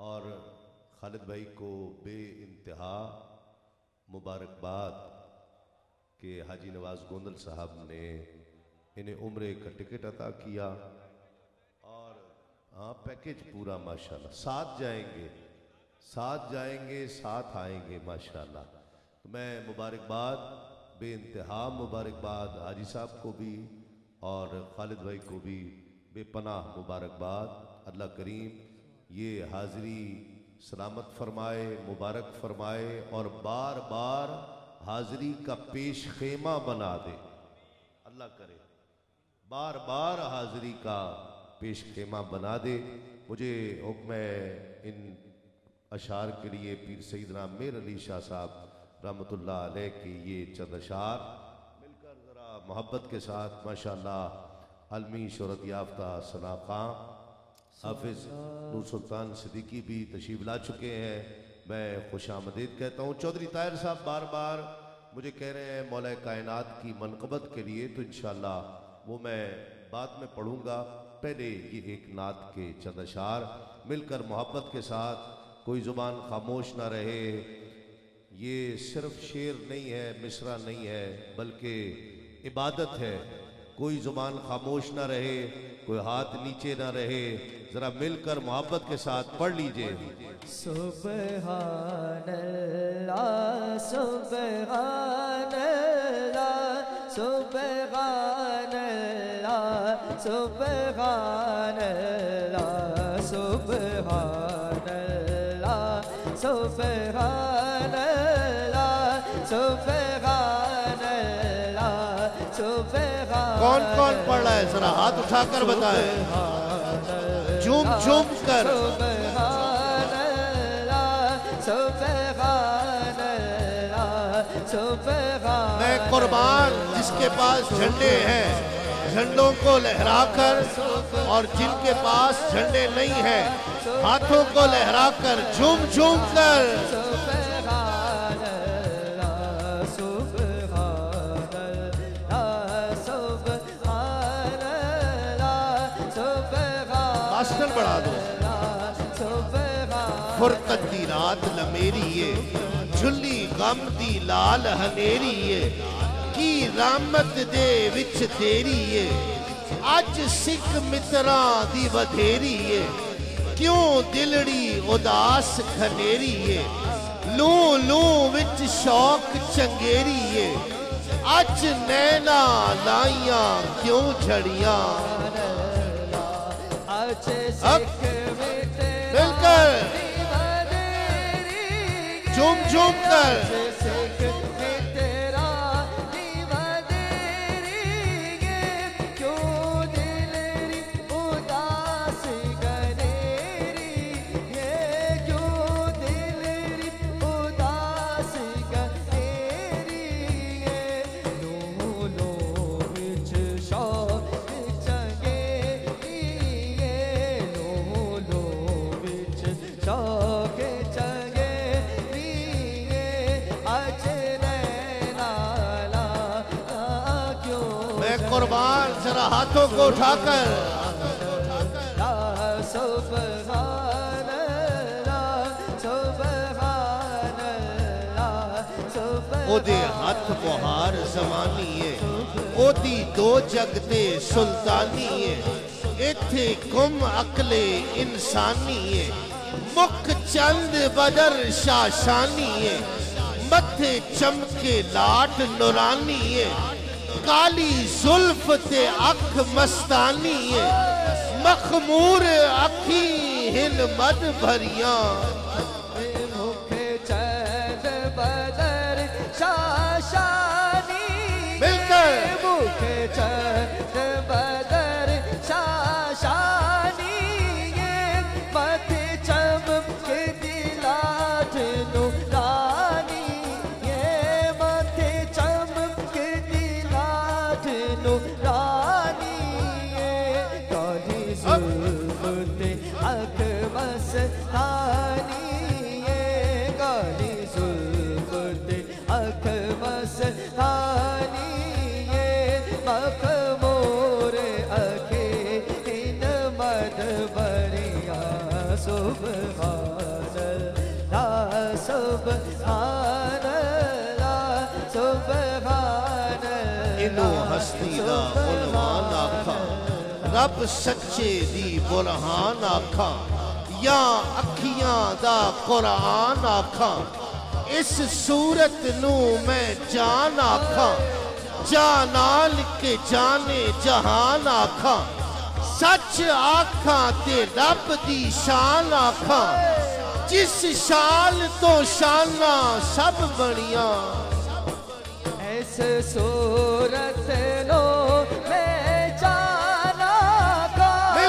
और खालिद भाई को बे इंतहा मुबारकबाद कि हाजी नवाज गोंदल साहब ने इन्हें उम्रे का टिकट अता किया और हाँ पैकेज पूरा माशाल्लाह, साथ जाएंगे साथ आएंगे माशाल्लाह। तो मैं मुबारकबाद बे इंतहा मुबारकबाद हाजी साहब को भी और खालिद भाई को भी बेपनाह मुबारकबाद। अल्लाह करीम ये हाज़िरी सलामत फरमाए, मुबारक फरमाए और बार बार हाज़िरी का पेश खेमा बना दे। अल्लाह करे बार बार हाज़िरी का पेश खेमा बना दे। मुझे हुक्म इन अशार के लिए पीर सैयदना मेर अली शाह साहब रहमतुल्लाह अलैह के ये चंद अशार मिलकर ज़रा मोहब्बत के साथ माशाअल्लाह अलमी शोहरत याफ्ता सना खां हाफिज नूर सुल्तान सिद्दीकी भी तशरीफ ला चुके हैं। मैं खुश आमदीद कहता हूँ। चौधरी ताहिर साहब बार बार मुझे कह रहे हैं मौला कायनात की मनक़बत के लिए, तो इंशाअल्लाह वो मैं बाद में पढ़ूंगा। पहले ये एक नात के चंद अशार मिलकर मोहब्बत के साथ, कोई ज़ुबान खामोश ना रहे। ये सिर्फ शेर नहीं है, मिसरा नहीं है, बल्कि इबादत है। कोई ज़ुबान खामोश ना रहे, कोई हाथ नीचे ना रहे। जरा मिलकर मोहब्बत के साथ पढ़ लीजिए। सुबहानल्लाह सुबहानल्लाह सुबहानल्लाह सुबहानल्लाह सुबहानल्लाह सुबहानल्लाह सुबहानल्लाह सुबहानल्लाह। कौन कौन पढ़ रहा है जरा हाथ उठाकर बताएं, झूम झूम कर। मैं कुर्बान जिसके पास झंडे हैं, झंडों को लहराकर, और जिनके पास झंडे नहीं हैं हाथों को लहराकर झूम झूम कर। मास्टर बढ़ा दो। फुरकत दी रात लमेरिए, झुल्ली गम दी लाल हनेरिए, की रामत दे विच तेरीए, अज सिख मित्रां दी वधेरीए, क्यों दिलड़ी उदास खनेरीए, लू लू विच शौक चंगेरीए, अज नैना लाइयां क्यों झड़ियां। मिलकर झूम झूम कर। कुर्बान जरा हाथों को उठाकर। ओदे हथ मुहार जमानीए, ओदी दो जगते सुल्तानीए, इथे गुम अकले इंसानीए, मुख चंद बदर शाशानीए, मथे चमके लाट नुरानीए, काली जुल्फ ते अख मस्तानी है, मखमूर अखी हिन मद भरिया, मुखे चैन बदर शाशानी, मिलकर मुखे चैन बदर शाशानी, मथे चमके दिलाट नुरानी, मथे चमके रानी, काली जुल्फ ते अख मस्तानी, इनू हस्ती दा उन्वान आखा रब सच्चे दी बुरहान आखा या अखियां दा कुरान आखा इस सूरत नू मैं जान आखा जानाल के जाने जहान आखा सच आखा ते रब दी शान आखा जिस शान तो शाना सब बनिया इस सूरत नो मैं जाना का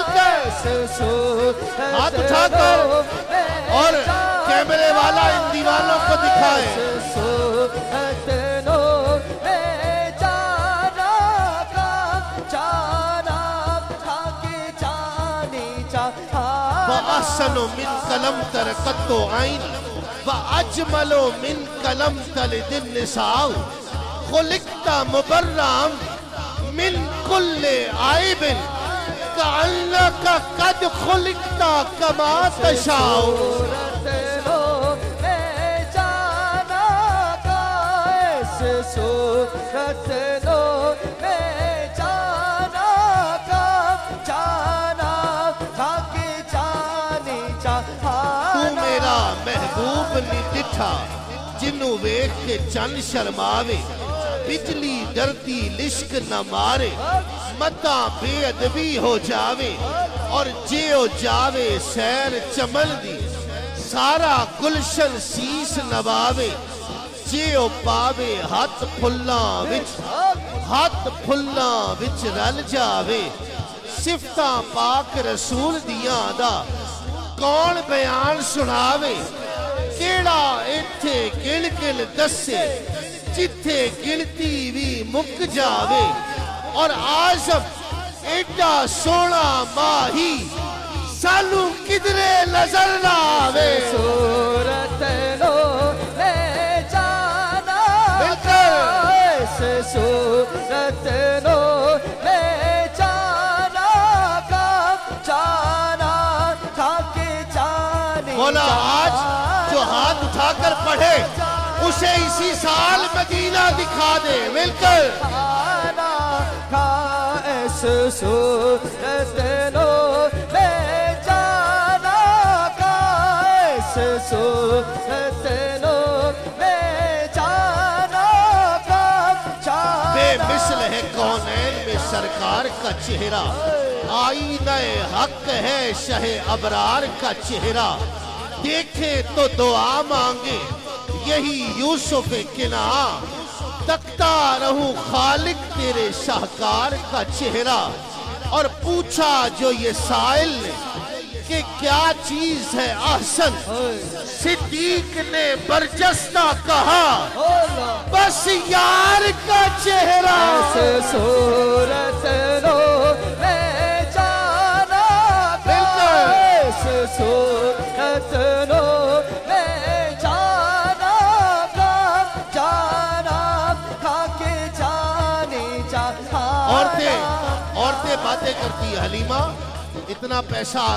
हाथ उठाकर और कैमरे वाला इन दीवानों को दिखाए सूरत नो मैं जाना का जाना था कि जानी चाहा वअहसनु मिन कलम तरकत्तो आइन वअजमलो मिन कलम तलिदिन निसाउ खुलिकता मुबर्राम मिन कुल्ले आइबिन कअन्नका कद खुलिकता कमा तशाउ सूरत नो मैं जाना का सूरत नो मैं जाना का जाना था कि जानी चाहा तू मेरा महबूब नी दिठा जिन्नू वेख के चंद शर्मावे बिजली डरती लिश्क न मारे मता बेअदबी हो जावे और जियो जावे सैर चमन दी सारा गुलशन सीस नवावे जियो पावे हाथ फुल्ला विच रल जावे सिफता पाक रसूल दियां दा कौन बयान सुनावे केड़ा इत्थे गिल गिल दसे जिथे गिनती भी मुक जावे और आजम एडा सोना माही सानू किधरे नजर ना आवे सूरत नो मैं जाना सूरत नो मैं जाना का जाना था कि जानी मौला आज जो हाथ उठाकर पढ़े उसे इसी साल मदीना दिखा दे मिलकर सूरत नो मैं जाना का सूरत नो मैं जाना का बेमिसल है कौनैन में सरकार का चेहरा आईना हक है शहे अबरार का चेहरा देखे तो दुआ मांगे यही यूसुफ किना तकता रहूं खालिक तेरे शाहकार का चेहरा और पूछा जो ये साइल ने कि क्या चीज है अहसन सिद्दीक ने बरजस्ता कहा बस यार का चेहरा सूरत नो मैं जाना सूरत नो औरतें बातें करती है हलीमा इतना पैसा आ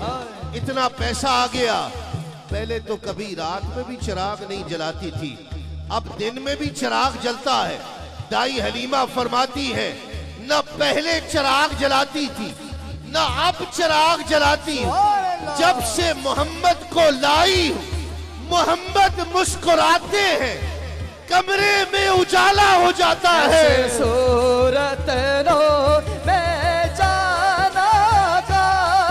गया पहले तो कभी रात में भी चिराग नहीं जलाती थी अब दिन में भी चिराग जलता है दाई हलीमा फरमाती है न पहले चिराग जलाती थी न अब चिराग जलाती हूँ जब से मोहम्मद को लाई मोहम्मद मुस्कुराते हैं कमरे में उजाला हो जाता है सूरत नो मैं जाना का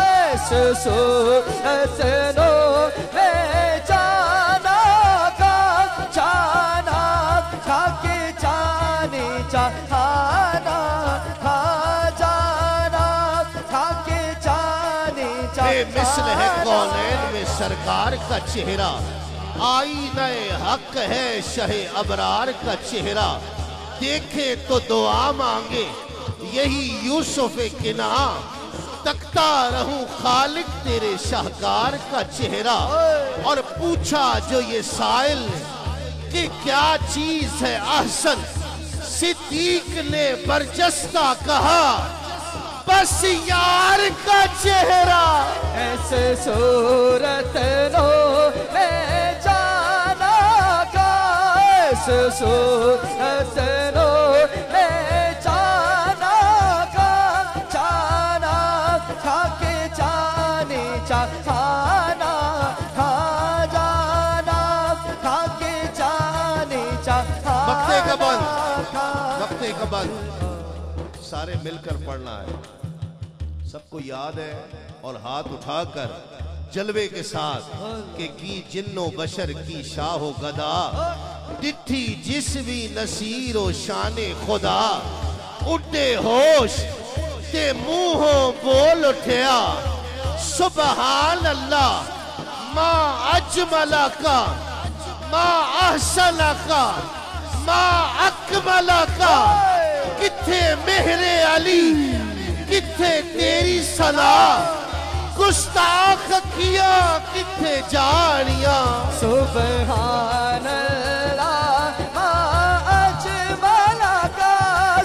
सूरत नो मैं जाना का जाना था कि जानी चाहना था जाना था कि जानी बेमिसल है कौनैन में सरकार का चेहरा आईना हक है शहे अबरार का चेहरा देखे तो दुआ मांगे यही यूसुफ किना तकता रहूं खालिक तेरे शाहकार का चेहरा और पूछा जो ये साइल ने कि क्या चीज है अहसन सिद्दीक ने बरजस्ता कहा बस यार का चेहरा ऐसे सूरत नो मैं जाना का, ऐसे सूरत नो मैं जाना का, जाना खा के जाने चाहना, खा जाना खा के जाने चाहना। वक्ते का बंद, वक्ते का बंद सारे मिलकर पढ़ना है। सबको याद है और हाथ उठाकर जलवे के साथ के की जिन्नो बशर की शाहो गदा, डिठी जिस्वी नसीरो शाने खुदा, उड्डे होश ते मुंहों बोल उठया सुबहान अल्लाह, माँ अजमला का, माँ अहसना का, माँ अकमला का। किथे मेहरे अली, किथे तेरी सना, गुस्ताख किया किथे जानिया। सुबहान अल्लाह माँ अजमला का,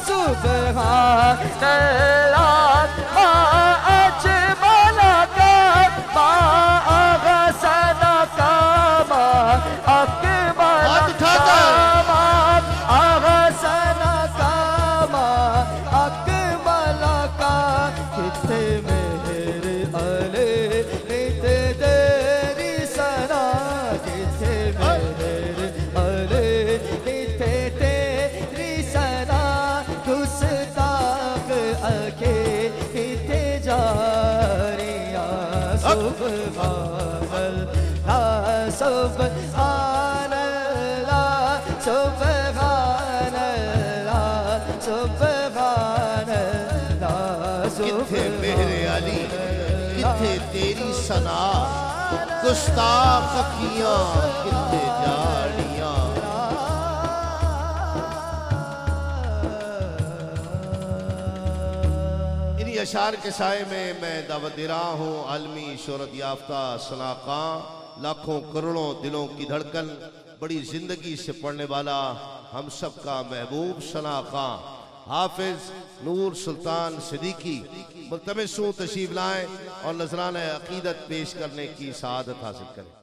सुबहान अल्लाह माँ अजमला का, माँ अहसना का, माँ अकमला का, माँ अहसना का, माँ अकमला का। किथे मेरे अले किथे तेरी सना, किथे मेरे अले किथे तेरी सना, गुस्ताख आके किथे जारिया। सुबहान अल्लाह सुबहान अल्लाह सुबहान अल्लाह सुबहान अल्लाह। किथे मेरे अली, किथे तेरी सना, गुस्ताख किया किथे जानिया। इन्हीं अशार के साए में मैं दावत दे रहा हूँ आलमी शोहरत याफ्ता सना खां, लाखों करोड़ों दिलों की धड़कन, बड़ी जिंदगी से पढ़ने वाला हम सब का महबूब सना खां, हाफिज नूर सुल्तान सिद्दीकी मुल्तमिस हूं तशरीफ लाएं और नजराना अकीदत पेश करने की सआदत हासिल करें।